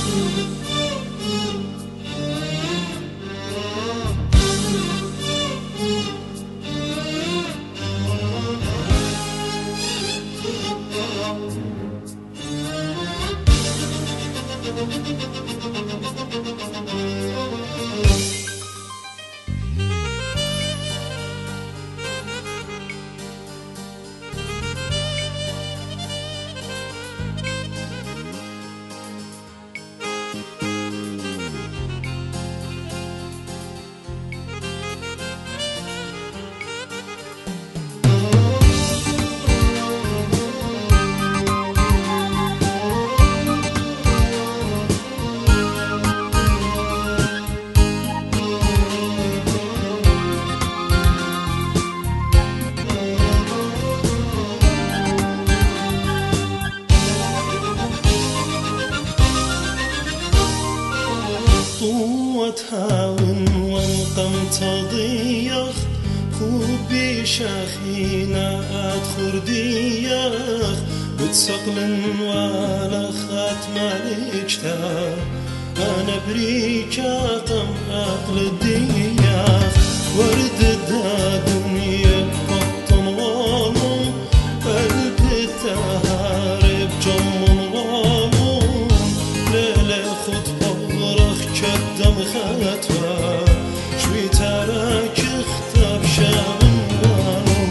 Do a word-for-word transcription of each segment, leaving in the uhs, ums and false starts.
هاون وانقم تضيخ خوبي شاخينا أدخرديخ بتسقلن ولا خاتم الكتاب أنا بريكا قم أقل ديخ ورد دا دنيا بطن والو قلب التهارب جمن والو ليلة خط بغرخ كدم خطوة شوي تراك اختار شابن والو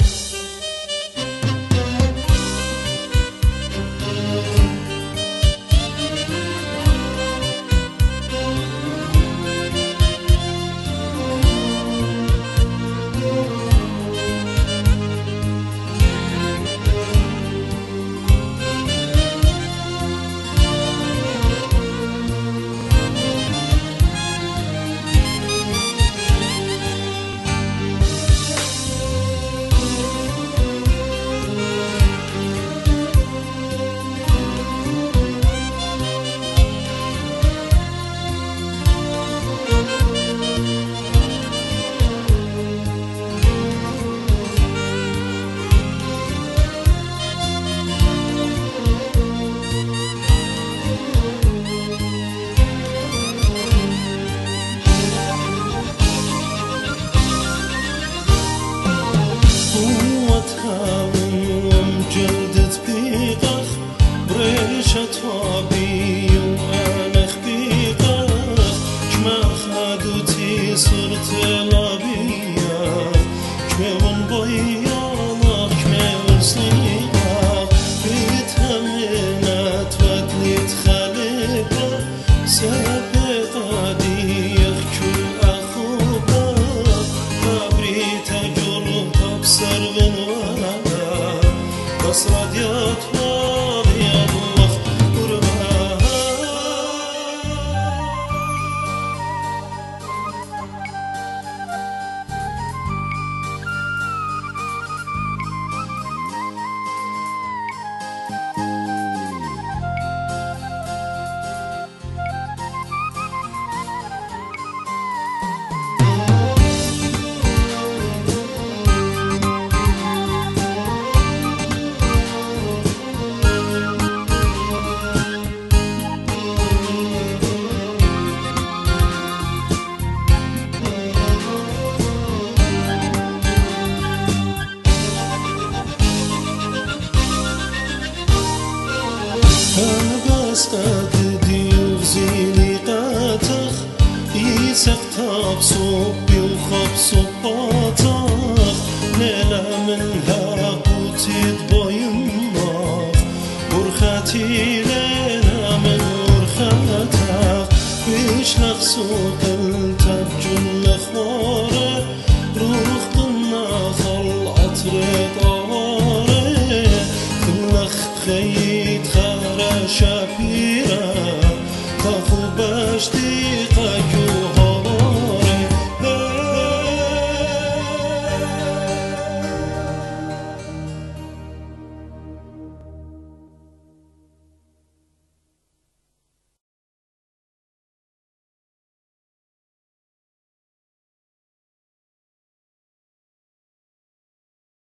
شطابي وأنا خبيقة كما خادوتي صرت لابية كما ونبيا الله كما ورسيقة بيتها منات ودليت خالقة سابقة ديخ كل أخوبة فابريتا جربة بسر غنوانا بس راديات وابيض قدي وغزيني قاتخ يسقطب صوبي وخبص باطخ ليلة منها قوتي تبايمخ ورخاتي ليلة من ورخاتخ بيش لخسوق التبجن اخواره روح قلنا خل عطري طواري كلخ خير